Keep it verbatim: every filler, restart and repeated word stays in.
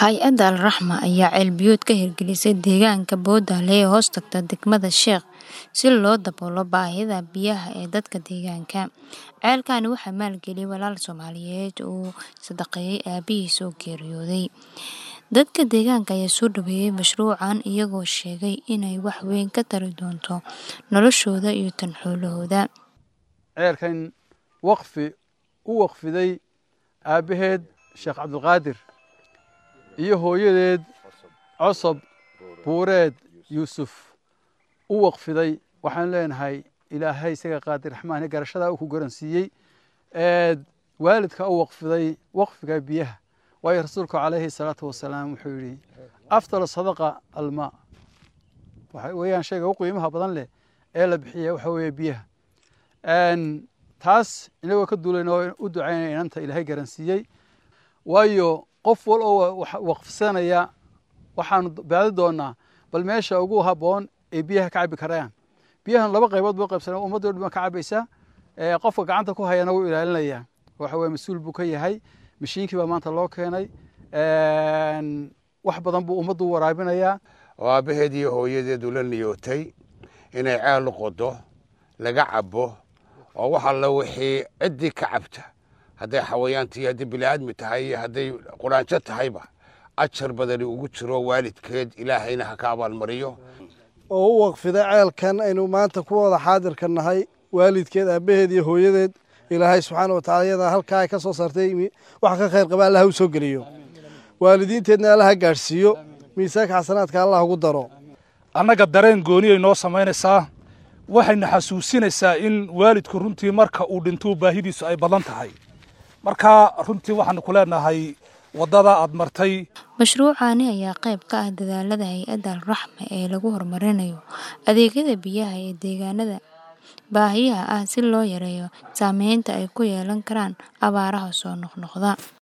Hay'adda Al-Raxma ayaa ceelbiyood ka hirgelisay deegaanka Boodale ee hoos tagta degmada Sheekh si loo daboolo baahida biyaha ee dadka deegaanka. Ceelkani waxaa maalgeliyay walaal Soomaaliyeed oo sadaqeeyay aabihiis oo geeriyooday. Dadka deegaanka ayaa soo dhaweeyay mashruucan iyagoo sheegay inay wax weyn ka tari doonto noloshooda iyo tan xoolahooda. ceelkan waqfi u waqfiday aabaheed Sheekh Cabdulqaadir iyo hooyadeed Cusub Buureed Yuusuf u waqfiday waxaan leenahay Ilaahay isaga qaadir raxmaan garashada uu ku garansiiyay ee waalidka u waqfiday waqfiga biyaha way rasuulku calayhi salaatu wasalaam wuxuu yiri afdal sadaqa alma waxa weeyaan shayga ugu qiimaha badan leh ee la bixiyo waxa weeye biyaha een taas inagoo ka duulayno u ducaynayna inanta Ilaahay garansiiyay waayo qof wal oo waqfsanaya waxaan baadi doonaa bal meesha ugu haboon ee biyaha ka cabi karaan biyahan laba qaybood buu qaybsanaa ummadda oo dhan ka cabaysa ee qofka gacanta ku hayana uu ilaalinaya waxa weeye mas'uul buu ka yahay mishiinkii baa maanta loo keenay een wax badan buu ummaddu waraabinaya aabaheed iyo hooyadeed ula niyootay inay ceel qodo laga cabo oo waxa la wixii cidii ka cabta haday xawayaantii haday bilaadmi tahay haday quraanjo tahayba ajar badani ugu jiro waalidkeed Ilaahayna ha ka abaal mariyo oo u waqfiday ceelkan aynu maanta ku wada xaadir ka nahay waalidkeed aabaheed iyo hooyadeed Ilaahay subxaanahu wa ta'ala halka ay ka soo saartay wax ka khayr qaba Allah u soo galiyo waalidiinteedna Allah gaarsiiyo miisaanka xasanaadka Allah ugu daro annaga dareen gooni ay noo sameynaysaa waxayna xasuusinaysaa in waalidku runtii marka uu dhinto baahidiisu ay badan tahay marka runtii waxaan ku leenahay wadada aad martay mashruucani ayaa qayb ka ah dadaalada hay'adda Al-Raxma ee lagu horumarinayo adeegyada biyaha ee deegaanada baahiyaha ah si loo yareeyo saameynta ay ku yeelan karaan abaaraha soo noqnoqda.